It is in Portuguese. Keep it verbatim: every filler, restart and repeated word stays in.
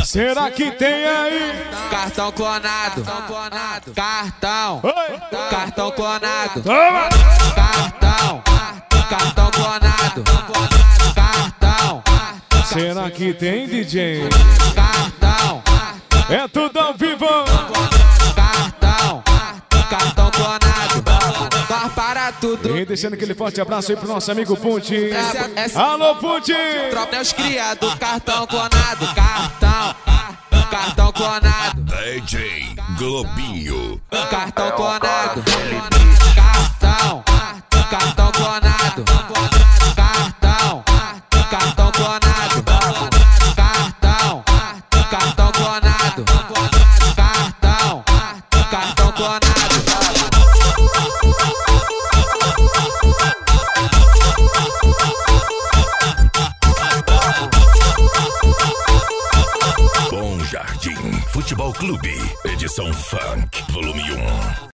Será que tem aí? Cartão clonado, cartão, cartão clonado, Toma! cartão, cartão clonado, cartão, Será que tem, D J? cartão, É tudo ao vivo! cartão, cartão clonado, nós para tudo. E deixando aquele forte abraço aí pro nosso amigo Punti. Essa- essa- Alô, Punti! Tropa os criados, cartão clonado, cartão, cartão clonado, D J Globinho. cartão clonado, cartão, cartão clonado, cartão, cartão clonado, cartão, cartão clonado, cartão, cartão clonado. Bom Jardim Futebol Clube, edição Funk, volume um.